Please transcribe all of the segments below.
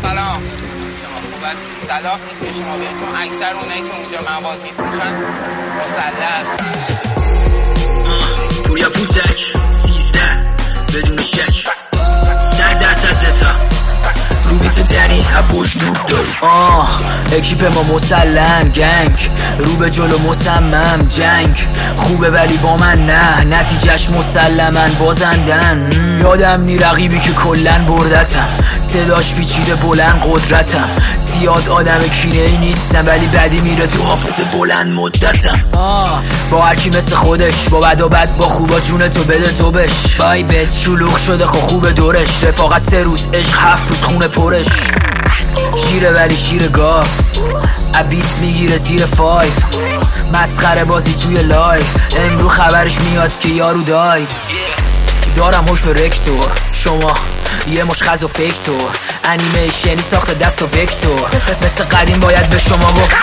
سلام، شما خوب هستید؟ طلاق نیست که شما بیاید، چون اکثر اونایی که اونجا مواد میفروشن مسلح هستن. پوریا پوتک 13 بدون شک 100% رو بیت دنی هپوش نوب داری اکیپ ما مسلم گنگ رو به جلو مصمم جنگ خوبه ولی با من نه نتیجهش مسلمن بازندن یادم نی رقیبی که کلن بردتم صداش پیچیده بلند قدرتم زیاد آدم کینه ای نیستم ولی بدی میره تو حافظه بلند مدتم با هرکی مثل خودش با بد و بد با خوبا جون تو بده تو بش بای بد شلوغ شده خو خوب دورش رفاقت 3 روز عشق 7 روز خونه پرش شیره ولی شیر گاف ابیس میگیره زیر 5 مسخره بازی توی لایف امرو خبرش میاد که یارو داید دارم هوش به رکتور شما یه مش خز و فکتور انیمیشنی ساخته دست و وکتور مثل قدیم باید به شما گفت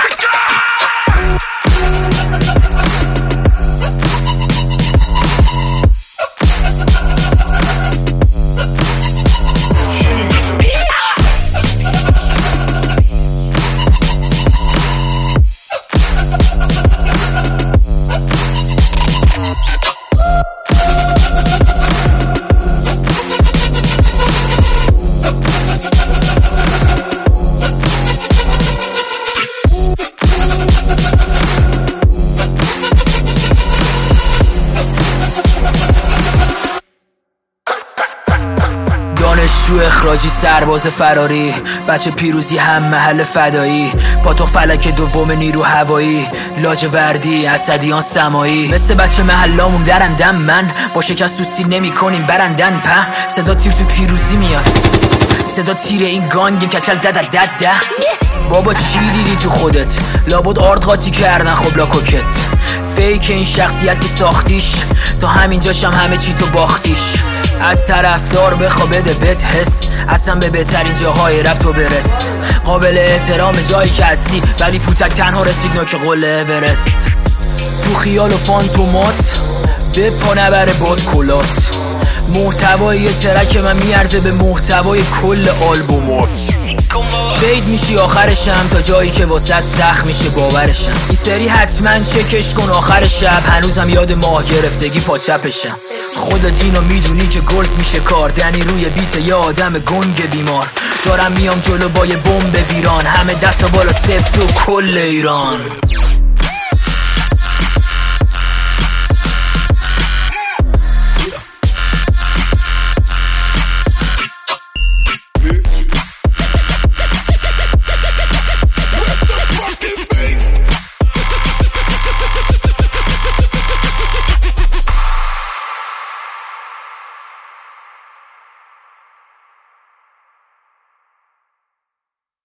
دانشجو اخراجی سرباز فراری بچه پیروزی هم محل فدایی پاتوق فلک دوم نیرو هوایی لاجوردی اسدیان سمایی مثل بچه محلامون درندم من با شکست تو سیل نمی کنیم برندن په صدا تیر تو پیروزی میاد صدا تیر این گانگ کچل دد بابا چی دیدی تو خودت لابد آرد قاطی کردن خب لاکوکت فیک این شخصیت که ساختیش تا همینجاشم همه چی تو باختیش از طرفدار بخوا بده بهت حس اصلا به بهترین جاهای رپ تو برس قابل احترام جایی که هستی ولی پوتک تنها رسید نوک قله اورست تو خیال و فانتومات به پا نبره باد کلات محتوای ترک من میارزه به محتوای کل آلبومات فید میشی آخرشم تا جایی که واسط سخت میشه باورشم این سری حتما چکش کن آخر شب هنوزم یاد ماه گرفتگی پا چپشم خودت اینو میدونی که گلد میشه کار دنی روی بیت یه آدم گنگ بیمار دارم میام جلو با یه بمب ویران همه دست بالا سفت و کل ایران